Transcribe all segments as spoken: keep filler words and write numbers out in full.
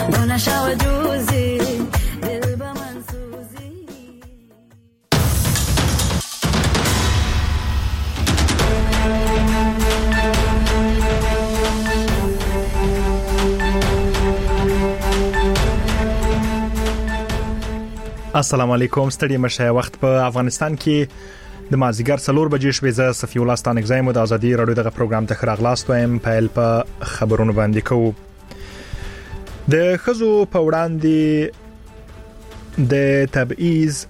نشاو جوزي دل بمنسوزي. السلام علیکم. ستړي مشه وخت په افغانستان کې د مازیګر څلور بجې شوې. زه صفی الله ستانک زایم د ازادي رادیو دغه پروګرام ته خراغلاست وایم. پیل په خبرونو باندې کوو. د خزو په وړاندې د تبعیض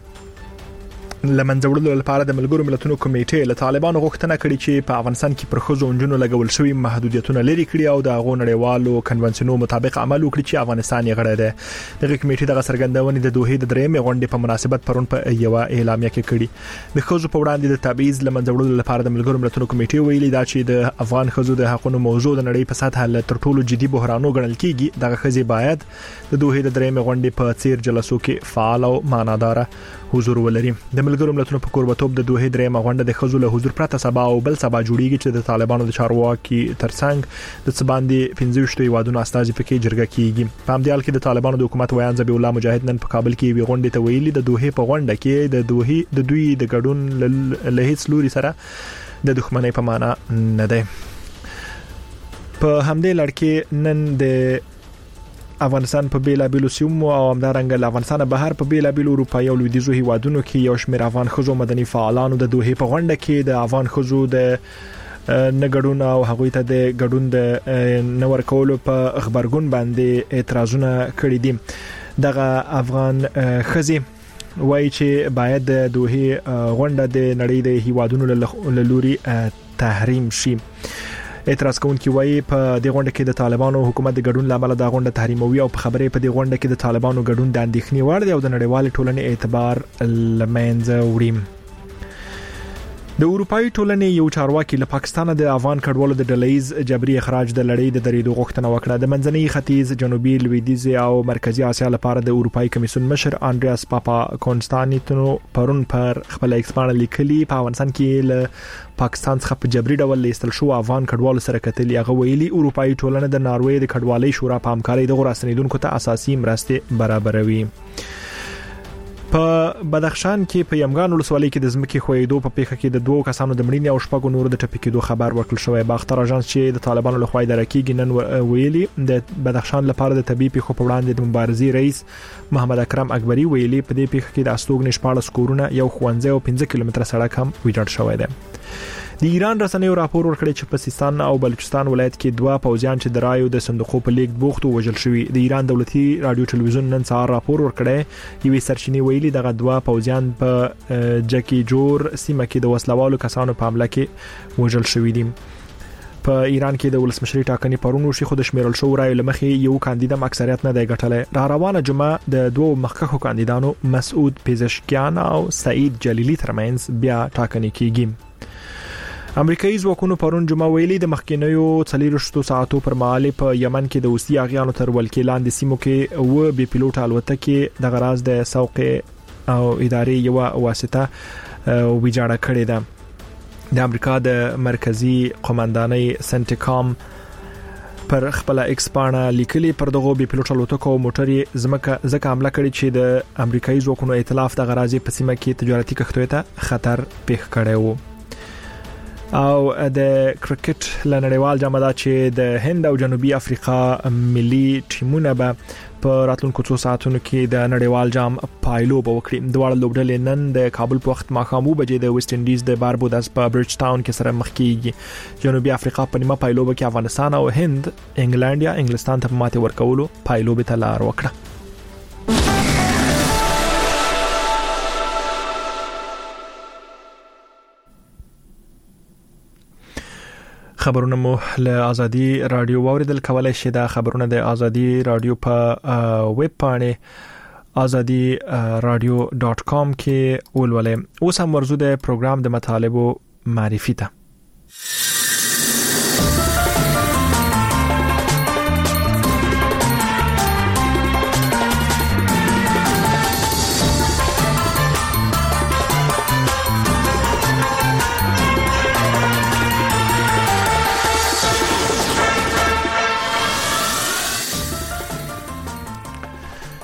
لمنځوړلو لپاره د ملګرو ملتونو کمیټې له طالبانو غوښتنه کړې چې په افغانستان کې پر خزو انجونو لګول شوی محدودیتونه لري کړي او د غو نړیوالو کنونسیونو مطابق عمل وکړي چې افغانستان یې غړی دی. دغه کمیټې دغه څرګندونې د دوحې د درېمې غونډې په مناسبت پرون په یو اعلامیه کې کړي. د خزو په وړاندې د تبعیض لمنځوړلو لپاره د ملګرو ملتونو کمیټې ویلي دا چې د افغان خزو د حقوقو موضوع د نړۍ په سطح له تر ټولو جدي بحرانو ګڼل کیږي. دغه خزي باید د دوحې د درېمې غونډې په څیر جلسو کې فعال او معنادار حضور ولري. د ملګرو ملتونو په کوربتوب د دوحې درېمه غونډه د خزو له حضور پرته سبا او بل سبا جوړیږي چې د طالبانو د چارواکي ترڅنګ د څباندې پنځه ویشت هیوادونو استازي پکې جرګه کیږي. په همدې حال کې د طالبانو د حکومت ویان ذبیح الله مجاهد نن په کابل کې وی غونډه ته ویلي د دوحې په غونډه کې د دوحې د دوی د ګډون له هیڅ لوري سره د دښمنۍ په معنا نه ده. په همدې لړ کې نن د افغانستان په بیلا بیلو سیمو او همدارنګه له افغانستان بهر په بیلا بیلو اروپایي او لویدیځو هیوادونو کې یو شمېر افغان خزو مدني فعالانو د دوحې په غونډه کې د افغان خزو د نګړون او هغوی ته د ګډون د نور کولو په خبرګون باندې اعتراضونه کړي دي. دغه افغان خزي وایي چې باید د دوحې غونډه د نړۍ د هیوادونو له لوري تحریم شي. اعتراض کوونکي وایي په دې غونډه کې د طالبانو حکومت د ګډون لامل د غونډه تحریموي او په خبرې په دې غونډه کې د طالبانو ګډون د اندېښنې وړ دی او د نړیوال ټولنې اعتبار لمنځه وړي. د اروپאי ټولنې یو چارواکي له پاکستان د افغان کډوالو د ډلهیز جبري اخراج د لړۍ د درېدو غوښتنه وکړه. د منځني ختیځ، جنوبي لویدیځ او مرکزی اسیا لپاره د اروپאי کمیسیون مشر انډریاس پاپا کونستانټینو پرون پر خپل ایکس باندې لیکلي په افغانستان کې له پاکستان څخه په جبري ډول لیستل شو افغان کډوالو سره کتلي. هغه ویلي اروپאי ټولنه د ناروې د کډوالۍ شورا په همکارۍ د غوړاستنیدونکو ته اساسي مرستې برابروي. په بدخشان کې په یمګان ولسوالۍ کې د ځمکې خوېدو په پیښه کې د دوه کسانو د مړینې او شپږو نورو د ټپي کېدو خبر ورکړل شوی. باختر اژانس چې د طالبانو لخوا اداره کیږي نن ویلي د بدخشان لپاره د طبي پیښو په وړاندې د مبارزې رئیس محمد اکرم اکبری ویلي په دې پیښه کې د استوګنې شپاړس کورونه، یو ښوونځی او پنځه کیلومتره سړک هم ویجاړ شوی دی. د ایران رسنیو راپور ورکړی چې په سیستان او بلوچستان ولایت کې دوه پوځیان چې د رایو د صندوقو په لیک بوخت وژل شوی. د ایران دولتي رادیو ټلویزیون نن سهار راپور ورکړی. یوې سرچینې ویلي دغه دوه پوځیان په جکی جور سیمه کې د وسلوالو کسانو په حمله کې وژل شوی دي. په ایران کې د ولسمشري ټاکنې پرون وشي خو د شمیرل شو رایو لمخې یو کاندید اکثریت نه دی ګټلی. را روانه جمعه د دوه مخکښو کاندیدانو مسعود پیزشکیان او سعید جلیلی ترمنځ بیا ټاکنې کیږي. امریکایي ځواکونو پرون جمعه ویلي د مخکینیو څلور ساعتو پر مهال په یمن کې د اوسي اغیانو تر ولکې لاندې سیمو کې و بي پیلوټ الوتکې د غراز د سوق او ادارې یو واسطه ویجاړه کړې ده. د امریکا د مرکزی قومندانۍ سنټیکام پر خپل ایکس باندې لیکلي پر دغه بي پیلوټ الوتکو موټرې زمکه زکه حمله کړې چې د امریکایي ځواکونو ائتلاف د غرازي په سیمه کې تجارتي کښتۍ ته خطر پیښ کړی و. او د کرکټ لنړیوال جام دا چې د هند او جنوبي افریقا ملي ټیمونه به په راتلونکو څو ساعتونو کې د نړیوال جام پایلوب وکړي. دواړه لوبډلې نن د کابل په وخت ماښام بجې د ویسټ انډیز د باربوداس په برج ټاون کې سره مخ کیږي. جنوبي افریقا په نیمه پایلوب کې افغانستان او هند انګلند یا انګلستان ته ماته ورکولو پایلوب ته لار وکړه. خبرونه مو له ازادي رادیو واوریدل. کولای شئ دا خبرونه د ازادي رادیو په ویب پاڼه ازادي رادیو ډاټ کام کې ولولئ. اوس هم ورزو د پروګرام د مطالبو معرفي ته.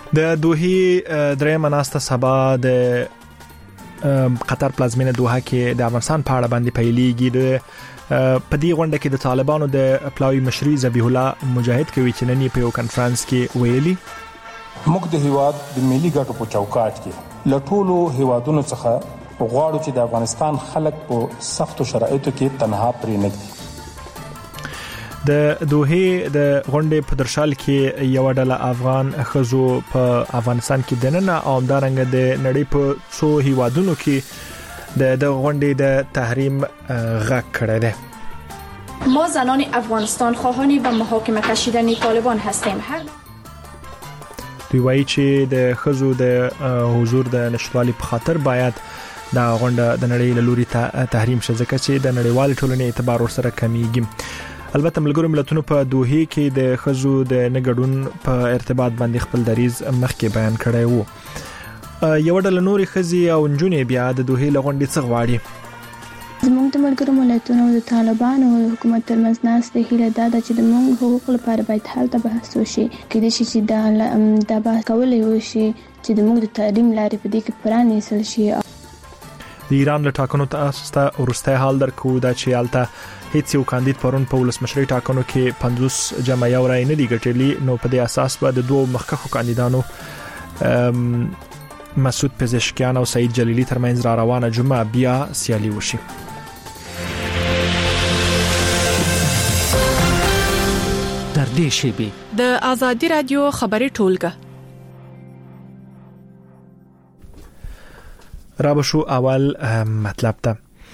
د دوحې درېمه ناسته سبا د قطر پلازمینه دوحه کې د افغانستان په اړه باندې پیلېږي. د په دې غونډه کې د طالبانو د پلاوی مشري ذبیح الله مجاهد کوي چې نن په یو کانفرنس کې ویلي موږ د هیواد د ملي ګټو په چوکاټ کې له ټولو هیوادونو څخه غواړو چې د افغانستان خلک په سختو شرایطو کې تنها پرې نه دي. د دوحې د غونډې په درشل کې یو ډله افغان خزو په افغانستان کې دننه او همدارنګه د نړۍ په څو هیوادونو کې د د غونډې د تحریم غږ کړی دی. ما زنان افغانستان خواهانی به محاکمه کشیدن طالبان هستیم. هر دوی وایي چې د خزو د حضور د نشټوالي په خاطر باید دا غونډه د نړۍ له لوري تحریم شي ځکه چې د نړیوال ټولنې اعتبار ورسره کمیږي. البته ملګرو ملتونو په دوحې کې د خزو د نګډون په ارتباط باندې خپل دریز مخکې بیان کړی وو. یو ډله نورې خزي او نجونې بیا د دوحې له غونډې څخه غواړي. زموږ د ملګرو ملتونو او د طالبانو او حکومت ترمنځ ناستې هیله دا ده چې د موږ حقوق لپاره باید هلته بحث وشي. کېدای شي چې دا دا بحث کولی وشي چې د موږ د تحریم لارې په دې کې پرانیستل شي. د ایران له ټاکنو ته وروستی حال درکو دا چې هلته هیڅ یو کاندید پرون په ولسمشرۍ ټاکنو کې پنځوس جمع یو رای نه دی ګټلی، نو په دې اساس به د دوه مخکښو کاندیدانو مسعود پزشکیان او سعید جلیلی ترمنځ را روانه جمعه بیا سیالي وشي. در دې شیبه د آزادی رادیو خبري ټولګه را بشو اول مطلب ته.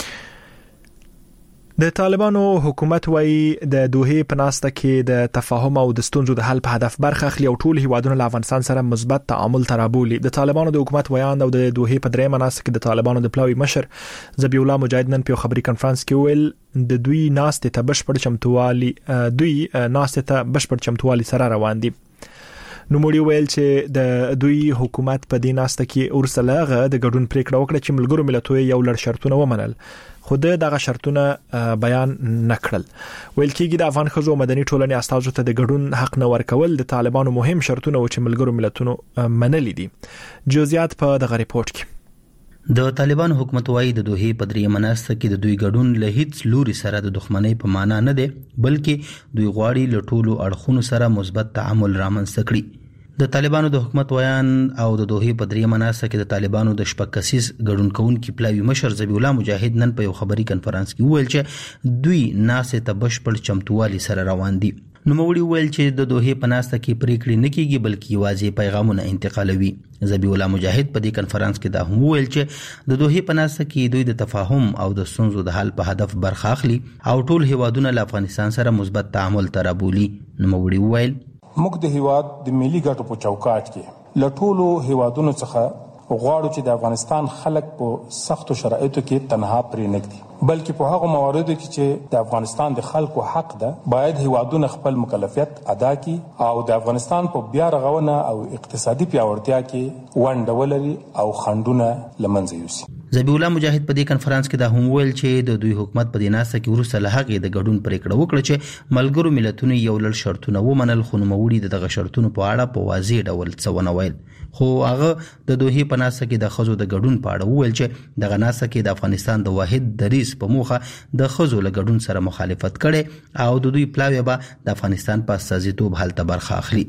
د طالبانو حکومت وایي د دوحې په ناسته کې د تفاهم او د ستونزو د حل په هدف برخه اخلي او ټول هیوادونو له افغانستان سره مثبت تعامل ترابولي. د طالبانو د حکومت ویان او د دوحې په درېمه ناسته کې د طالبانو د پلاوی مشر ذبیح الله مجاهد نن په خبري کانفرنس کې ویل د دوی ناسته ته بشپړ چمتووالي دوی ناسته ته بشپړ چمتووالي سره روان دي. نو موږ ویل چې د دوی حکومت په دې ناسته کې ورسلهغه د ګډون پریکړه وکړه چې ملګرو ملتونو یو لړ شرطونه ومنل، خو دغه شرطونه بیان نکړل. ویل کېږي د افغان خزو مدني ټولنې استازو ته د ګډون حق نه ورکول د طالبانو مهم شرطونه و چې ملګرو ملتونو منلي دي. جزئیات په دغه ریپورت کې. د طالبان حکومت وايي د دوحې په درېمه ناسته کې د دوی ګډون له هیڅ لوري سره د دښمنۍ په معنا نه دی، بلکې دوی غواړي له ټولو اړخونو سره مثبت تعامل رامنځته کړي. د طالبانو د حکومت ویان او د دوحې په درېمه ناسته کې د طالبانو د شپږ کسیز ګډون کوونکي پلاوی مشر ذبیح الله مجاهد نن په یو خبري کانفرنس کې وویل چې دوی ناسته ته بشپړ چمتووالي سره روان دي. نو موږ ویل چې د دوحې په ناسته کې پریکړې نه کیږي بلکې یوازې پیغامونه انتقالوي. ذبیح الله مجاهد په دې کانفرنس کې دا هم ویل چې د دوحې په ناسته کې دوی د تفاهم او د ستونزو د حل په هدف برخه اخلي او ټول هیوادونه له افغانستان سره مثبت تعامل ترابولي. نو موږ ویل موږ د هیواد د ملي ګټو په چوکاټ کې له ټولو هیوادونو څخه غواړو چې د افغانستان خلک په سختو شرایطو کې تنها پرې نه دي، بلکې په هغه مواردو کې چې د افغانستان د خلکو حق ده باید هیوادونه خپل مکلفیت ادا کړي او د افغانستان په بیا رغونه او اقتصادي پیاوړتیا کې ونډه ولري او خنډونه له منځه یوسي. ذبیح الله مجاهد په دې کانفرنس کې دا هم ویل چې د دوی حکومت په دې ناسته کې وروسته له هغې د ګډون پریکړه وکړه چې ملګرو ملتونو یو لړ شرطونه ومنل، خو نوموړي د دغه شرطونو په اړه په واضح ډول څه ونه ویل. خو هغه د دوحې په ناسته کې د ښځو د ګډون په اړه وویل چې دغه ناسته کې د افغانستان د واحد دریځ په موخه د ښځو له ګډون سره مخالفت کړي او د دوی پلاوی به د افغانستان په استازیتوب هلته برخه اخلي.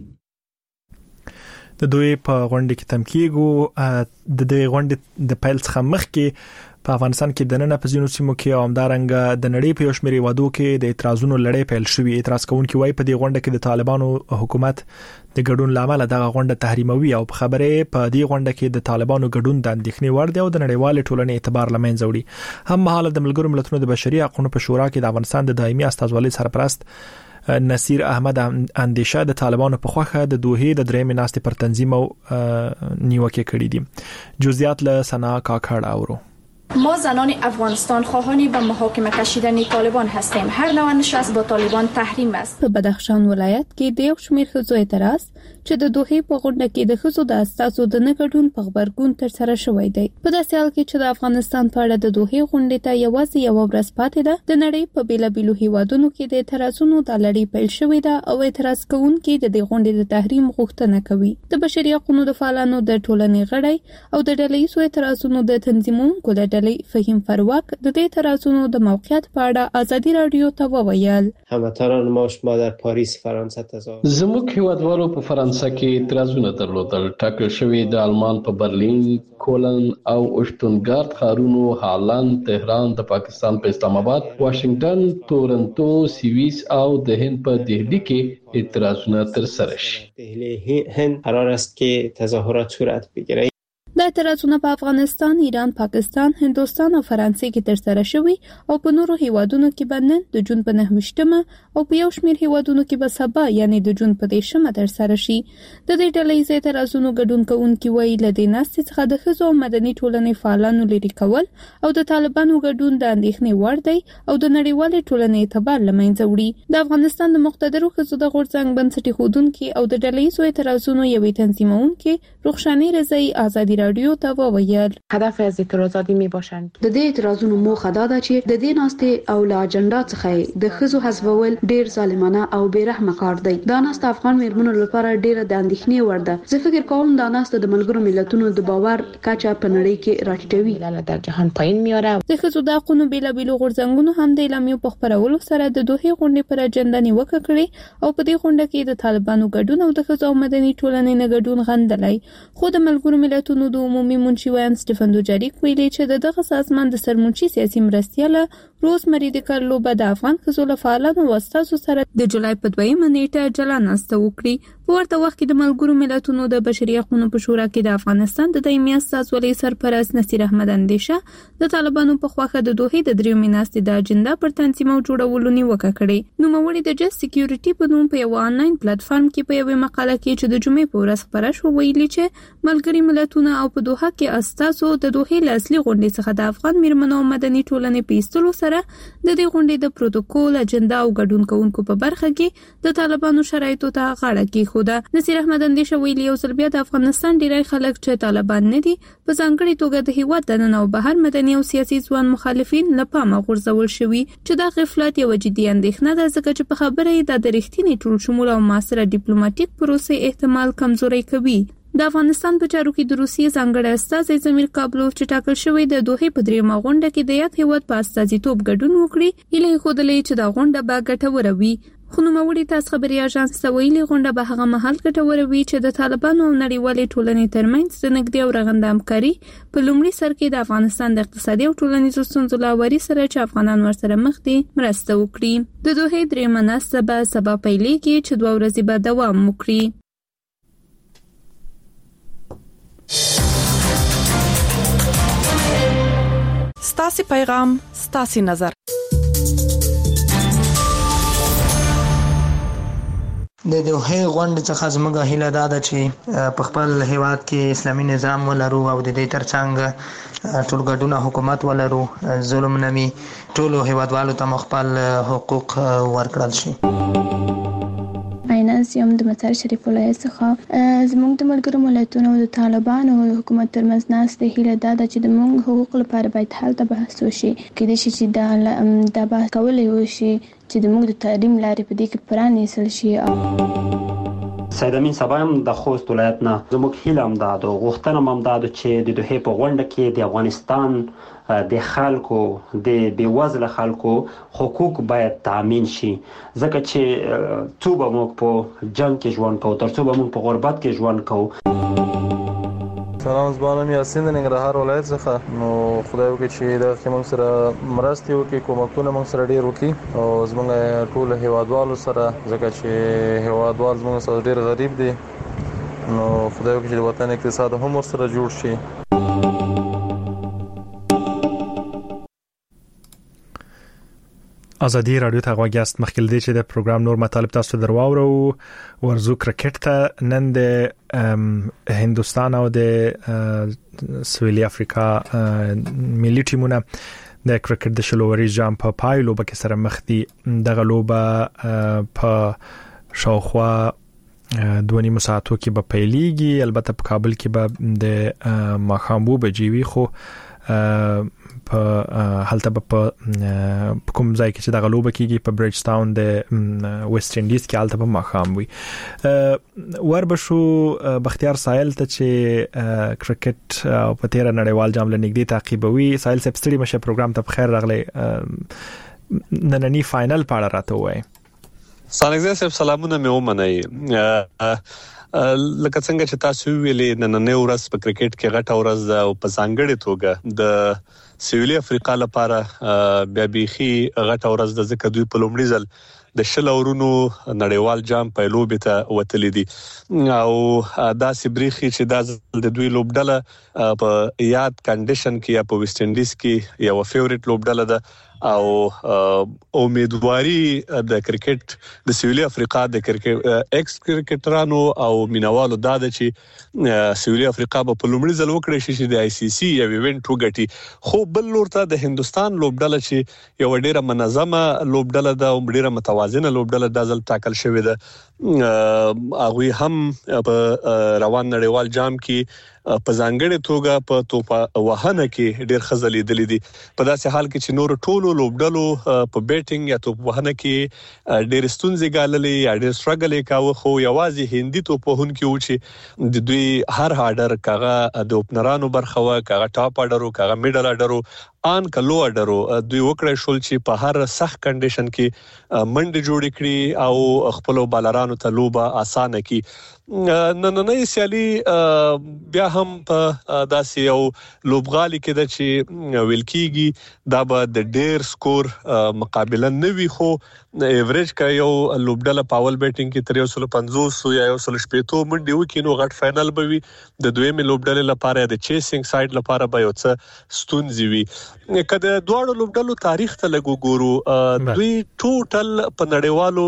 د دوی په غونډه کې تمکیګو د دې غونډې د پیل څخه مخکې په افغانستان کې د نن په ځینو سیمو کې او همدارنګه د نړۍ په یو شمېر هیوادو کې د اعتراضونو لړۍ پیل شوې. اعتراض کوونکي وایي په دې غونډه کې د طالبانو حکومت د ګډون لامل دغه غونډه تحریموي او په خبره په دې غونډه کې د طالبانو ګډون د اندېښنې وړ دی او د نړیوال ټولنې اعتبار لمنځه وړي. هم مهاله د ملګرو ملتونو د بشري حقوقو په شورا کې د افغانستان د دایمي استازولۍ سرپرست نصیر احمد اندیشه د طالبانو په خوخه د دوحې د درېمې ناستې پر تنظیم او نیوکه کړې دي. جزئیات له سنا کاکړ اورو. ما زنان افغانستان خواهانی به محاکمه کشیدن طالبان هستیم. هر نوع نشست با طالبان تحریم است. په بدخشان ولایت کې د یو شمېر ښځو اعتراض چې د دوحې په غونډه کې د ښځو د اساسو د نګډون په خبرګون تر سره شوی دی. په داسې حال کې چې د افغانستان په اړه د دوحې غونډې ته یوازې یو ورځ پاتې ده، د نړۍ په بیلابیلو هیوادونو کې د اعتراضونو د لړۍ پیل شوې ده او اعتراض کوونکي د دې غونډې د تحریم غوښتنه کوي. د بشري حقوقو د فعالانو د ټولنې غړي او د ډلهییزو اعتراضونو د تنظیمونکو د ډلې فهیم فرواک د دې اعتراضونو د موقعیت په اړه ازادي رادیو ته وویل: هموطنان ما شما در پاریس فرانسه تظاهر زموږ هیوادوالو په فرانسه کې اعتراضونه درلودل. ټاکل شوی د آلمان په برلین، کولن او اشتونګارت ښارونو، هالند، تهران، د پاکستان په اسلام آباد، واشنگټن، تورنټو، سویس او د هند په دهلی کې اعتراضونه ترسره شي. دهلی هند قرار است که تظاهرات صورت بگیرد. د اعتراضونو په افغانستان، ایران، پاکستان، هندوستان او فرانسې کې ترسره شوي او په نورو هیوادونو کې به نن د جون په نهه او په یو شمېر هیوادونو کې به سبا یعنی د جون په دېرشمه ترسره شي. د دې ډلهییز اعتراضونو ګډون کوونکي وایي له دې ناستې څخه د ښځو او مدني ټولنې فعالانو لرې کول او د طالبانو ګډون د اندېښنې وړ دی او د نړیوالې ټولنې اعتبار له منځه وړي. د افغانستان د مقتدرو ښځو د غورځنګ بنسټ ایښودونکي او د ډلهییزو اعتراضونو یوې تنظیمونکي رخشانې رضایی ازادي رادیو ته وویل: هدف از اعتراضات می باشند د دې اعتراضونو موخه دا ده چې د دې ناستې او له اجنډا څخه د ښځو حذفول ډیر ظالمانه او بیرحمه کار دی. دا ناسته افغان میرمنو لپاره ډیره د اندېښنې وړ ده. زه فکر کوم دا ناسته د ملګرو ملتونو د باور کچه په نړۍ کې راټیټوي، در جهان پایین میاره. د ښځو د حقوقو بیلابیلو غورځنګونو هم د اعلامیو په خپرولو سره د دوحې غونډې پر اجنډا نیوکه کړې او په دې غونډه کې د طالبانو ګډون او د ښځو او مدني ټولنې نه ګډون غندلی. خو د ملګرو ملتونو د عمومي منشي ویان سټیفن دوجاریک ویلي چې د دغه سازمان د سرمنشي سیاسي مرستیاله روزمری د کارلو به د افغان ښځو له فعالانو او استازو سره د جولای په دویمه نیټه جلا ناسته وکړي. په ورته وخت کې د ملګرو ملتونو د بشري حقوقو په شورا کې د افغانستان د دایمي استازولۍ سرپرست نصیر احمد اندیشه د طالبانو په خواخه د دوحې د دریمې ناستې د اجنډا پر تنظیم او جوړولو نیوکه کړې. نوموړي د جست سکیورټي په نوم په یو آنلاین پلیټ فارم کې په یوه مقاله کې چې د جمعې په ورځ خپره شوه ویلي چې ملګري ملتونه او په دوحه کې استازو د دوحې له اصلي غونډې څخه د افغان میرمنو او مدني ټولنې په ایستلو سره د دې غونډې د پروتوکول، اجنډا او ګډون کوونکو په برخه کې د طالبانو شرایطو ته غاړه کېښوده. نصیر احمد اندیشه ویلي یو ځل بیا د افغانستان ډیری خلک چې طالبان نه دي په ځانګړې توګه د هیواد دننه او بهر مدني او سیاسي ځوان مخالفین له پامه غورځول شوي چې دا غفلت یوه جدي اندېښنه ده ځکه چې په خبره یې دا د رښتینې ټولشموله او معاصره ډیپلوماټیک پروسې احتمال کمزوری کوي. د افغانستان په چارو کې د روسیې ځانګړی استازی زمیر کابلوف چې ټاکل شوی د دوحې په دریمه غونډه کې د یاد هیواد په استازیتوب ګډون وکړي، هیله یې ښودلې چې دا غونډه به ګټوره وي. خو نوموړي تاس خبري اژانس ته ویلي غونډه به هغه مهال ګټوره وي چې د طالبانو او نړیوالې ټولنې ترمنځ د نږدې او رغنده همکاري په لومړي سر کې د افغانستان د اقتصادي او ټولنیزو ستونزو له هواري سره چې افغانان ورسره مخ دي مرسته وکړي. د دوحې دریمه ناسته به سبا پیلېږي چې دوه ورځې به دوام وکړي. ستاسي پیغام ستاسي نظر. د دوحې غونډې څخه زموږ هیله دا ده چې په خپل هیواد کې اسلامي نظام ولرو او د دې ترڅنګ ټول ګډونه حکومت ولرو، ظلم نه وي، ټولو هیوادوالو ته خپل حقوق ورکړل شي. فاینانس یم د مسار شریف ولایت څخه. زموږ د ملګرو ملتونو او د طالبانو او حکومت ترمنځ ناستې هیله دا ده چې د موږ حقوق لپاره باید هلته بحث وشي. کېدای شي چې دا دا بحث کولی وشي چې د موږ د تعلیم لارې په دې کې پرانیستل شي. او سید امین صاحب هم د خوست ولایت نه زموږ هیله هم دا ده، غوښتنه هم دا ده چې د دوحې په غونډه کې د افغانستان د خلکو د بیوزله خلکو حقوق باید تامین شي، ځکه چې څو به موږ په جنگ کې ژوند کوو، تر څو به موږ په غربت کې ژوند کوو. سلام، زما نوم یاسین د ننګرهار ولایت څخه. نو خدای وکړي چې دغه موږ سره مرستې وکړي، کومکونه موږ سره ډېر وکړي او زموږ ټول هیوادوالو سره، ځکه چې هیوادوال زموږ سره ډېر غریب دي. نو خدای وکړي چې د وطن اقتصاد هم ورسره جوړ شي. ازادي رادیو ته غواګاست مخکې دی چې د پروګرام نور مطالب تاسو درواورو. ورزو کرکټ ته نن د هندستان او د سویلي افریقا ملي ټیمونه د کرکټ د شلوري جام په پایلو به کې سره مخ دي. دغه لوبه په شاوخوا دوه نیمو ساعتو کې به پیلېږي. البته په کابل کې به د ماښام اوه بجې وي، خو په هلته به په کوم ځای کې چې دغه لوبه کېږي په بریج تاون د ویسټ انډیز کې هلته به ماښام وي. ور به شو بختیار ساحل ته چې کرکټ په تیره نړیوال جام له نږدې تعقیبوي. ساحل صاحب ستړي مشه، پروګرام ته بخیر راغلی. نننی فائنل په اړه راته وایي. سانګزه صاحب سلامونه مې ومنئ. لکه څنګه چې تاسو ویلې نننې ورځ په کرکټ کې غټه ورځ ده او په ځانګړې توګه د سویلي افریقا لپاره بیا بيخي غټه ورځ ده، ځکه دوی په لومړي ځل د شل اورونو نړیوال جام په لوبې ته وتلې دي او دا سبريخي چې دا د دوی لوبډله په یاد کنډیشن کې یا په ویسټ انډیز کې یو فیورټ لوبډله ده او امیدواري د کرکټ د سویلي افریقا د کرکټ ایکس کرکټرانو او مینوالو دا د چې سویلي افریقا په لومړي ځل وکړي چې د آی سی سی یو ایونت وګټي. خو بل لورته د هندستان لوبډله چې یو ډیره منظمه لوبډله ده او ډیره متوازنه لوبډله د ځل ټاکل شوې ده، هغه هم په روان نړیوال جام کې په ځانګړې توګه په توپه وهنه کې ډېر خزلې دي دي په داسې حال کې چې نور ټولو لوبډلو په بیټینګ یا توپ وهنه کې ډېر ستونزې ګاللې یا ډېر سټرګل کاوه، خو یوازې هندي توپ وهن کې و چې د دوی هر هاډر کاغه د اوپنرانو برخه کاغه ټاپ اډرو کاغه میډل اډرو ان کلو اډرو دوی وکړای شول چې په هر سخت کنډیشن کې منډه جوړ کړي او خپل بالرانو ته لوبه اسانه کړي. نننۍ سیالي بیا هم په داسې یو لوبغالي کې د چې ویل کېږي دا به د ډیر سکور مقابله نه وي، خو ایوریج کا یو لوبډله پاول بیټینګ کې تر یو سل پنځوس یا یو سل شپږ منډي وکړي نو غټ فائنل به وي. د دویمه لوبډلې لپاره د چیسینګ سایډ لپاره به یو څه ستونزې وي. کله دواړو لوبډلو تاریخ ته لګو ګورو، دوی ټوټل په نړیوالو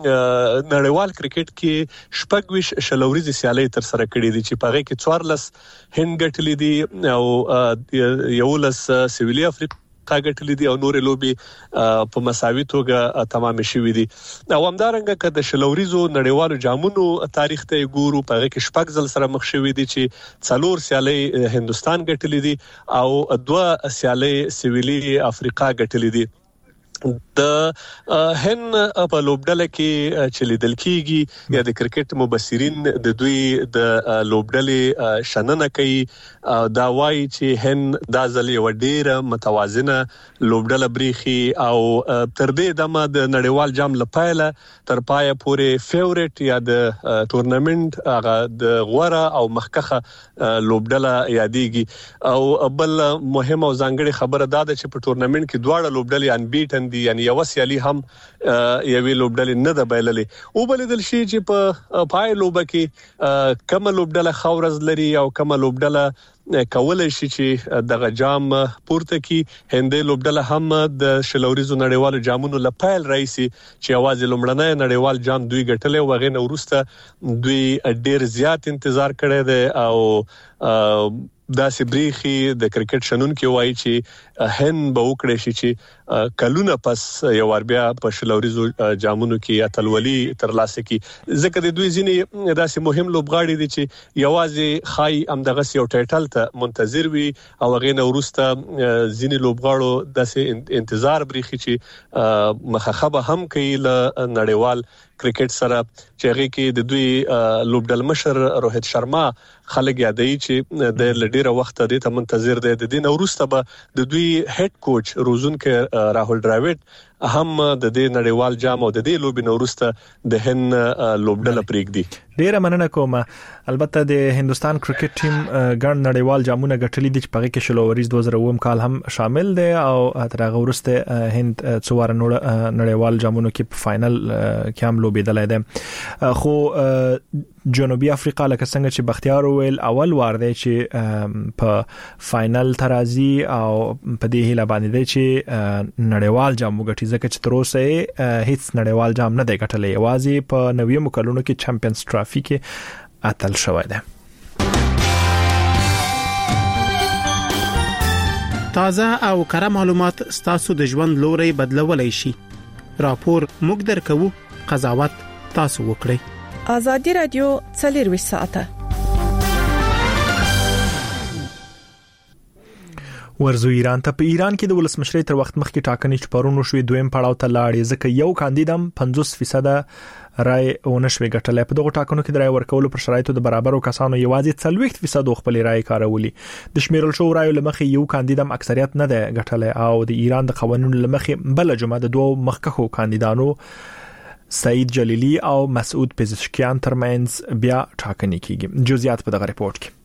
نړیوال کرکټ کې شپږ ویش شلوريزي سیالي تر سره کړې دي چې پاره کې څوارلس هند ګټلې دي او یولس سویلي افریقا کاګټلې دي او نور لوبي په مساوي توګه تمام شوې دي. او همدارنګه کده شلوريزو نړیوالو جامونو تاریخ ته ګورو پاره کې شپږ ځل سره مخ شوې دي چې څلور سیالي هندستان ګټلې دي او دوه سیالي سویلي افریقا ګټلې دي. د هن په لوبډله کې چې لیدل کېږي یا د کرکټ مبصرین د دوی د لوبډلې شننه کوي دا وایي چې هن د ځلې وډیره متوازنه لوبډله بریخي او تر دې دمه د نړیوال جام لپاره تر پایه پورې فیورټ یا د ټورنمنت هغه د غوړه او مخکخه لوبډله یادېږي. او بل مهمه او ځانګړي خبره دا ده چې په ټورنمنت کې دواړه لوبډلې انبیټن دي، یعنی یو سیالي هم یوې لوبډلې نه ده بایللې. او بل دل شي چې په پای لوبه کې کومه لوبډله خورز لري او کومه لوبډله کولای شي چې دغه جام پورته کی. هندې لوبډله هم د شلوريزو نړیوالو جامونو لپاره رئیسي چې आवाज لومړنۍ نړیوال جام دوی ګټلې و غنه ورسته دوی ډیر زیات انتظار کړی دی او دا سبريخي د کرکټ شنونکو وایي چې هن به وکړي شي چې کلونه پس یو ور بیا په شلوريزو جامونو کې اتلولي ترلاسه کی، ځکه د دوی ځینې داسې مهم لوبغاړي دي چې یوازې خای ام دغه یو ټایټل ته منتظر وي او غینه ورسته ځینې لوبغاړو داسې انتظار بریخي چې مخخبه هم کوي ل نړیوال کرکټ سره چې هغه کې د دوی لوبډل مشر روهیت شرما خلک یادوي چې د لډیره وخت د ته منتظر دی. د دین ورسته به د دوی هډ کوچ روزونکو راهول ډراوډ هم د دې نړیوال جام او د دې لوبې نورسته د هن لوبډل پریږدي. ډیره مننه کوم. البته د هندستان کرکټ ټیم ګڼ نړیوال جامونه ګټلې دي چې په کې شلوريز دوه زره اووه کال هم شامل دي او تر هغه ورسته هند څوار نړیوال جامونو کې په فائنل کې هم لوبېدلای دي. خو جنوبي افریقا لکه څنګه چې بختیار ویل اول وار دی چې په فائنل ترازی او په دې هیله باندې دی چې نړیوال جام وګټي، ځکه چې تر اوسه هیڅ نړیوال جام نه دی ګټلی، یوازې په نوي مکلونو کې چمپیونز ټرافي کې اتل شوی دی. تازه او کره معلومات ستاسو د ژوند لوري بدلولای شي. راپور موږ درکو، قضاوت تاسو وکړئ. ازادي رادیو څلور ساعته ورزو ایران ته. په ایران کې د ولسمشرۍ تر وخت مخکې ټاکنې چې پرونو شوې دویم پړاو ته لاړې، ځکه یو کاندیدم پنځوس فیصد رای ونشوي ګټلای. په دغه ټاکنو کې د رای ورکولو پر شرایطو د برابرو کسانو یوازې څلوېښت فیصد خپل رای کارولي. د شمیرل شو رایو لمخې یو کاندیدم اکثریت نه ده ګټلای، او د ایران د قوانینو لمخې بل جمعه د دوه مخکښو کاندیدانو سعید جلیلی او مسعود پزشکیان ترمنځ بیا ټاکنې کیږي. جزئیات په دغه ریپورت کې.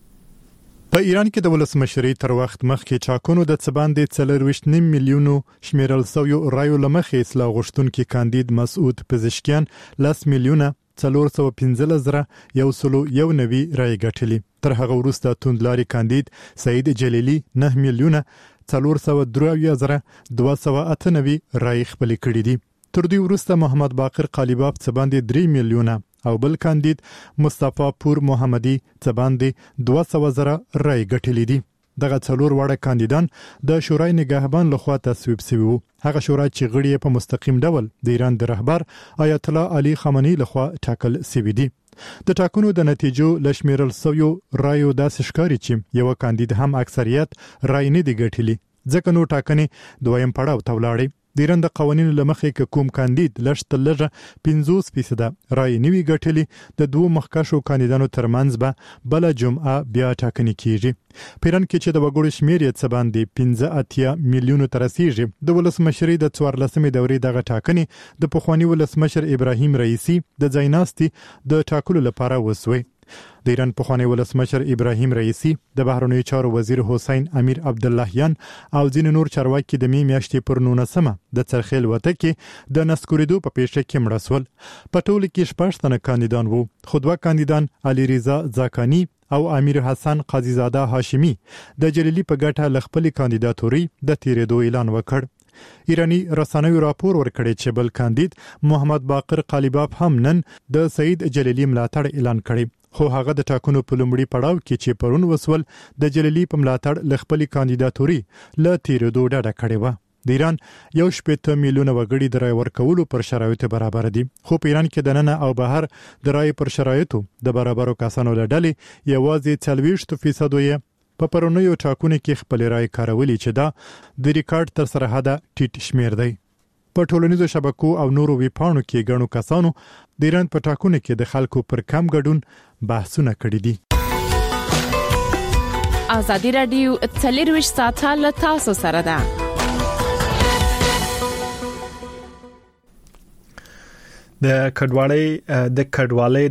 په ایران کې د ولسمشرۍ تر وخت مخکې چاکونو د څباندې څلورویشت نیم میلیونو شمیرل شویو رایو لمخې اصلاح غوښتونکي کاندید مسعود پزشکیان لس میلیونه څلور سوه پنځلس زره یو سلو یو نوي رای ګټلي. تر هغه وروسته توندلاري کاندید سعید جلیلی نه میلیونه څلور سوه درې اویا زره دوه سوه اته نوي رای خپل کړي دي. تر دې وروسته محمد باقر قالیباف څباندې درې میلیونه او بل کاندید مصطفی پور محمدي څباندې دوه سوه زره رای ګټلي دي. دغه څلور وړه کاندیدان د شورای نگهبان لخوا تصویب شوي وو. هغه شورا چې غړي په مستقیم ډول د ایران د رهبر آیت الله علي خامنه‌ای لخوا ټاکل شوي دي. د ټاکنو د نتیجو لشمیرل سویو رایو داسې ښکاري چې یو کاندید هم اکثریت رای نه دی ګټلي، ځکه نو ټاکنې دویم پړاو ته ولاړې. د ایران د قوانینو لمخې که کوم کاندید لږ تر لږه پنځوس فیصد رای نوي ګټلي، د دوه مخکښو کاندیدانو ترمنځ به بل جمعه بیا ټاکنې کیږي. په ایران کې چې د وګړو شمیر یې څه باندې پنځه اتیا میلیونو ته رسیږي، د ولسمشرۍ د څوارلسمې دورې دغه ټاکنې د پخواني ولسمشر ابراهیم رئیسی د ځایناستي د ټاکلو لپاره وسوي. د ایران پخوانی ولسمشر ابراهیم رئیسی، د بهرنیو چارو وزیر حسین امیر عبداللهیان او ځینې نور چارواکي د می میاشتې پر نولسمه د څرخیل وته کې د نسکوریدو په پیښه کې مړه شول. په ټول کې شپږ تنه کاندیدان وو، خو دوه کاندیدان علي رضا زاکانی او امیر حسن قاضی زاده هاشمی د جلیلی په ګټه ل خپل کاندیداتوري د تیرېدو اعلان وکړ. ایرانی رسنیو راپور ورکړی چې بل کاندید محمد باقر قالیباف هم نن د سعید جلیلی ملاتړ اعلان کړی، خو هغه د ټاکنو په لومړي پړاو کې چې پرون وسول د جلیلی په ملاتړ ل خپل کاندیداتوري ل تیرېدو ډډه کړې و. د ایران یو شپږ میلیونه وګړي د رای ورکولو پر شرایطو برابر دي، خو په ایران کې د نن او بهر د رای پر شرایطو د برابرو کسانو له ډلې یوازې څلوېښت فیصد یې په پرونیو ټاکنو کې خپل رای کارولي، چې دا د ریکارډ تر سره حد ټیټ شمیر دی. په ټولنیزو شبکو او نورو ویبپاڼو کې ګڼو کسانو د ایران په ټاکنو کې د خلکو پر کم ګډون بحثونه کړي دي. ازادي رادیو څلور ساعته له تاسو سره ده. د کډوالۍ د کډوالۍ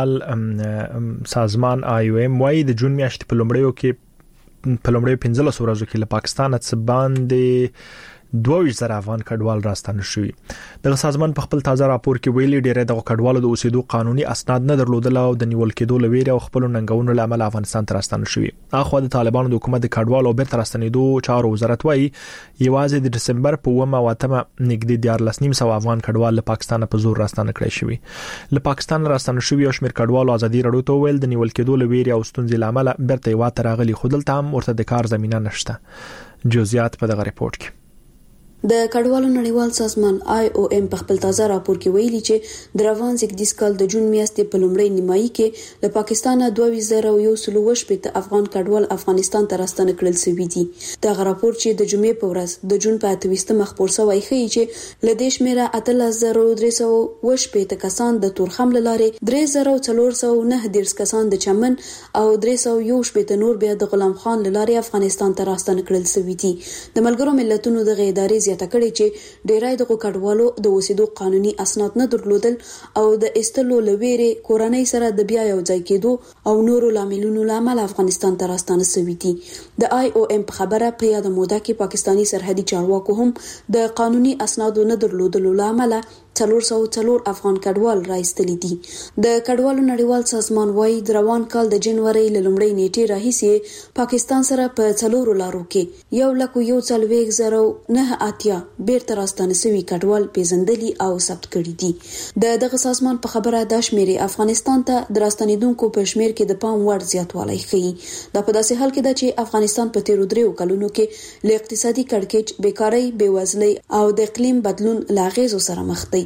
نړیوال سازمان آی او ایم وايي د جون میاشتې په لومړیو کې په لومړیو پنځلس ورځو کې له پاکستان څخه باندې دوه ویشت زره افغان کډوال راستانه شوي. دغه سازمان په خپل تازه راپور کې ویلي ډیری د کډوالو د اوسېدو قانوني اسناد نه درلودل او د نیول کېدو لویره او خپل ننګونو له امله افغانستان ته راستانه شوي. اخو د طالبانو د حکومت د کډوالو بیرته راستنېدو چارو وزارت وايي یوازې د دسمبر په اوومه واتمه نږدې دیارلس نیم سوه افغان کډوال له پاکستان په زور راستانه کړي شوي. له پاکستان راستانه شوي او شمیر کډوالو ازادي رادیو ته ویل د نیول کېدو لویره او ستونزې له امله بیرته واته راغلي، خو دلته هم ورته د کار زمينه نشته. جزئیات په دغه ریپورت کې. د کډوالو نړیوال سازمان آی او ایم په خپل تازه راپور کې ویلي چې د روان زیږدیز کال د جون میاشتې په لومړۍ نیمایي کې له پاکستانه دوه ویشت زره یو سلو شپږ افغان کډوال افغانستان ته راستنه کړل شوي دي. دا راپور چې د جمعې په ورځ د جون په اته ویشتمه خپور شوی ښیي چې له دې شمیره اتلس زره درې سوه شپږ کسان د تورخم لارې، درې زره څلور سوه نهه دېرش کسان د چمن او درې سوه یو شپږ نور بیا د غلام خان لارې افغانستان ته راستنه کړل شوي دي. د ملګرو ملتونو د ادارې زیاته کړي چې ډیرای د کډوالو د اوسېدو قانوني اسناد نه درلودل او د استلو لويري کورنۍ سره د بیا یو ځای کېدو او نورو لاملونو لامل افغانستان ته راستانه شوي دي. د آی او ایم په خبره په یاد موده کې پاکستانی سرحدي چارواکو هم د قانوني اسنادو نه درلودلو لامل څلور سوه څلور افغان کډوال راایستلي دي. د کډوالو نړیوال سازمان وايي د روان کال د جنوري له لومړۍ نیټې راهیسې پاکستان سره په څلورو لارو کې یو لک یو څلوېښت زره نه اتیا بیرته راستانه شوي کډوال پیژندلي او ثبت کړي دي. د دغه سازمان په خبره د شمیرې افغانستان ته د راستنیدونکو په شمیر کې د پام وړ زیاتوالی ښیي. دا په داسې حال کې ده چې افغانستان په تیرو دریو کلونو کې له اقتصادي کړکېچ، بیکارۍ، بېوزلۍ او د اقلیم بدلون له اغیزو سره مخ دی.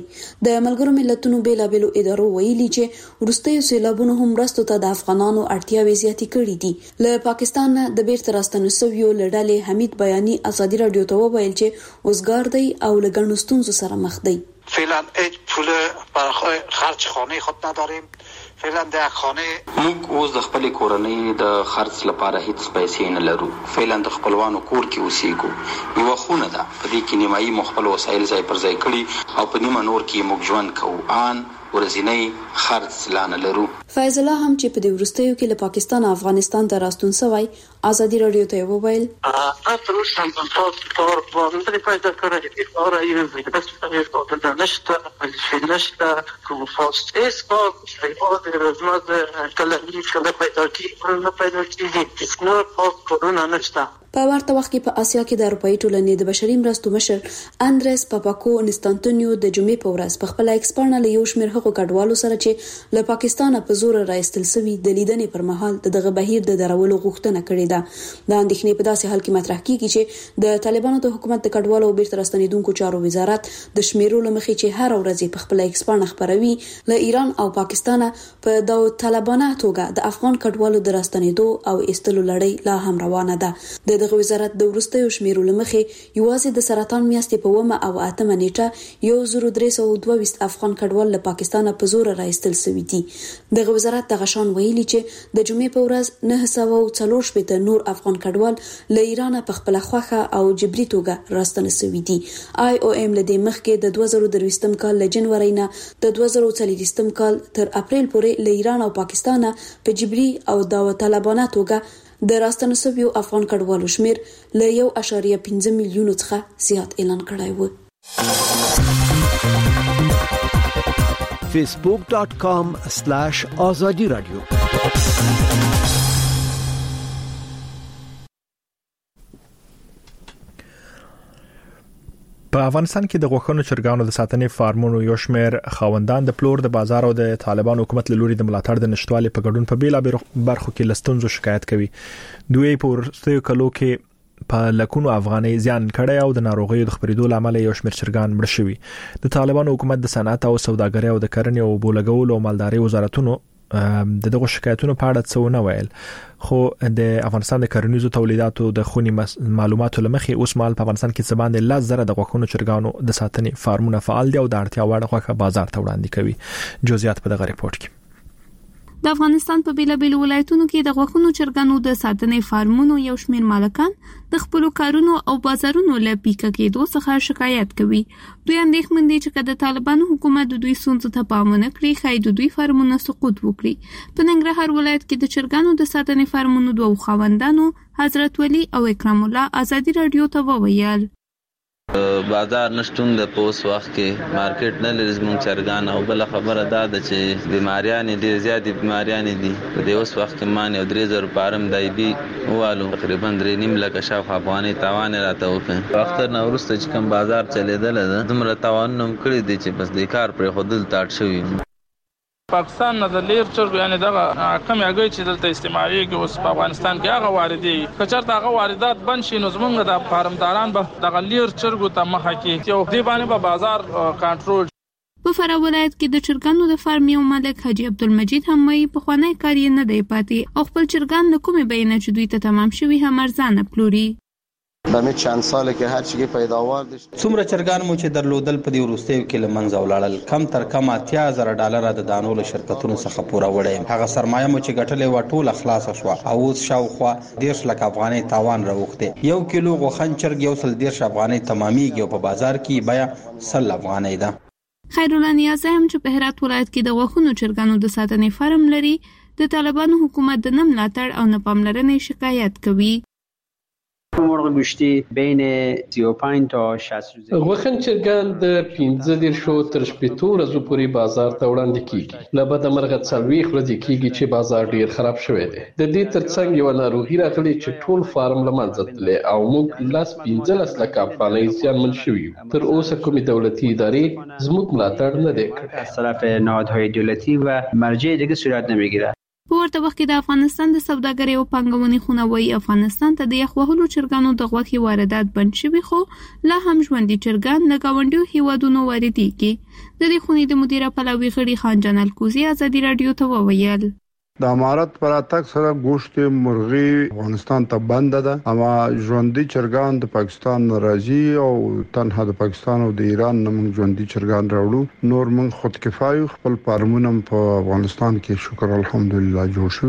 د ملګرو ملتونو بیلابېلو ادارو ویلي چې وروستیو سیلابونو هم مرستو ته د افغانانو اړتیاوې زیاتې کړې دي. له پاکستان نه د بیرته راستنو شویو له ډلې حمید بیاني ازادي رادیو ته وویل چې اوسګار دی او له ګڼو ستونزو سره مخ دی. فعلا هیچ پول برای خرج خانه خود نداریم. فعلا د خانه موږ اوس د خپل کورنۍ د خرج لپاره هیڅ پیسې نه لرو. فعلا د خپلوانو کور کې اوسېږو. یو خونه ده په دې کې نیمایي مخبل وسایل ځای پر ځای کړي او په نیمه نور کې موږ ژوند کوو. ان ورځنی خرج لانه لرو. فیض الله هم چې په دې وروستیو کې له پاکستان افغانستان ته راستون شوی ازادي رادیو ته وویل تاسو روسان په تور باندې پیدا کړی دی او راځي په تاسو ته د نشته په نشته کوم فاست اس او د رزمات کله کله پیدا کیږي نه پیدا کیږي نو په کورونا نشته. په ورته وخت کې په آسیا کې د اروپאי ټولنې د بشري مرستو مشر اندرس پاپاکو انستانتونیو د جمعې په ورځ په خپل ایکسپرنل یو شمېر هغو کډوالو سره چې له پاکستانه په زور راایستل شوي د لیدنې پر مهال دغه بهیر د درولو غوښتنه کړې ده. د اندېښنې په داسې حال کې مطرح کیږي چې د طالبانو د حکومت د کډوالو بیرته راستنېدونکو چارو وزارت د شمیرو لمخې چې هر ورځ په خپل ایکسپرن خبروي له ایران او پاکستانه په داو طالبانه توګه د افغان کډوالو د راستنېدو او ایستلو لړۍ لا هم روانه ده. د دغه وزارت د وروستیو شمیرو لمخې یوازې د سرطان میاشتې په ومه او اتمه نیټه یو زر درې سوه دوه ویشت افغان کډوال له پاکستانه په زور راایستل شوي دي. دغه وزارت د غشان ویلي چې د جمعې په ورځ نه سوه څلور شپېته نور افغان کډوال له ایران په خپل خوخه او جبري توګه راستنه شوي دي. آی او ام له دې مخکې د دوه زره درویشتم کال له جنوري نه د دوه زره څلوېښتم کال تر اپریل پورې له ایران او پاکستانه په جبري او داو طالبانه توګه د راستنه شویو افغان کډوالو شمیر له یو اعشاریه پنځه میلیونو څخه زیات اعلان کړی و. facebook dot com slash azadi radio په افغانستان کې د غوښنو چرګانو د ساتنې فارمونو یو شمېر خاوندان د پلور د بازار او د طالبان حکومت له لوري د ملاتړ د نشټوالي په ګډون په بیلابېلو برخو کې لستونزو شکایت کوي. دوی په ورستیو کلو کې په لکونو افغاني زیان کړی او د ناروغیو د خبرېدو لامل یو شمېر چرګان مړ شوي. د طالبان حکومت د صنعت او سوداګرۍ او د کرنې او بولګولو او مالدارۍ وزارتونو د دغه شکایتونو په اړه څه ونه ویل، خو د افغانستان د کرنیزو تولیداتو د خونی معلوماتو لمخې اوس مال په افغانستان کې څه باندې لاس زره د غوښنو چرګانو د ساتنې فارمونه فعال دي او د اړتیا وړ غوښه بازار ته وړاندې کوي. جزئیات په دغه ریپورت کې. د افغانستان په بیلابېلو ولایتونو کې د غوښنو چرګانو د ساتنې فارمونو یو شمېر مالکان د خپلو کارونو او بازارونو له پیکه کېدو څخه شکایت کوي. دوی اندېښمن دي چې که د طالبانو حکومت د دوی ستونزو ته پام ونه کړي ښایي د دوی فارمونه سقوط وکړي. په ننګرهار ولایت کې د چرګانو د ساتنې فارمونو دوو خاوندانو حضرت ولی او اکرام الله ازادي رادیو ته وویل بازار نشټون د پوس وخت کې مارکیټ نه لري زموږ چرګان او بل خبره دا ده چې بیماریان دي زیات بیماریان دي په دې اوس وخت کې مان یو درې زره پارم دایبي والو تقریبا درې نیم لک شاو افغاني تاوان راته وکړ. وخت نه ورسته چې کوم بازار چلیدل ده زموږ تاوان نم کړی دي چې بس د کار پر خودل تاټ شوی. پاکستان نه د لیر چرګ یعنی دغه کم یاګي چې دلته استعماليږي اوس په افغانستان کې هغه واردي کچر دغه واردات بند شي نو زمونږ د فارمداران به دغه لیر چرګ ته مخه کې یو دی باندې به بازار کنټرول. په فراه ولایت کې د چرګانو د فارم یو مالک حاجی عبدالمجید هم وایي په خوانی کار یې نه دی پاتې او خپل چرګان له کومې بینه چې دوی ته تمام شوي هم ارزانه پلوري. دمه چند سال کې هر چیزی پیداوار دي. څومره چرګان مو چې درلودل په دې وروستیو کې لمنځه ولاړل، کم تر کم اتیا زره ډالر د دانو له شرکتونو څخه پوره وړي. هغه سرمایه مو چې ګټلې و ټوله خلاص شوه او اوس شاوخوا دیرش لک افغاني تاوان راوخته. یو کیلو غوښن چرګ یو سل دیرش افغاني تمامېږي او په بازار کې بیا سل افغاني ده. خیرالله نیازی هم چې په هرات ولایت کې د غوښنو چرګانو د ساتنې فارم لري د طالبانو حکومت د نه ملاتړ او نه پاملرنې شکایت کوي. مرغ گوشتی بین سی و پنج تا شصت روز غوښن چرګان د پنځه دیرشو تر شپېتو ورځو پورې بازار ته وړاندې کیږي. له بده مرغه څلوېښت ورځې کیږي چې بازار ډیر خراب شوی دی. د دې ترڅنګ یو ناروغي راغلې چې ټول فارم له منځه تللی او موږ لاس پنځلس لک افغانۍ زیانمن شوي یو. تر اوسه کومې دولتي ادارې زموږ ملاتړ نه دی کړی. از طرف نهادهای دولتی و مرجع دیگه صورت نمیگیره. په ورته وخت کې د افغانستان د سوداګرۍ او پانګونې خونه وایي افغانستان ته د یخ وهلو چرګانو د غوښې واردات بند شوي خو لا هم ژوندي چرګان له ګاونډیو هیوادونو واردېږي. د دې خونې د مدیره پلاوي غړي خان جان الکوزي ازادي رادیو ته وویل د امارات پر اتاک سره گوشت مرغي افغانستان ته بند ده، اما ژوندۍ چرګان د پاکستان راځي او تنها د پاکستان او د ایران نه موږ ژوندۍ چرګان راوړو. نور موږ خود کفایو خپل فارمونه په افغانستان کې شکر الحمدلله جوړ شو.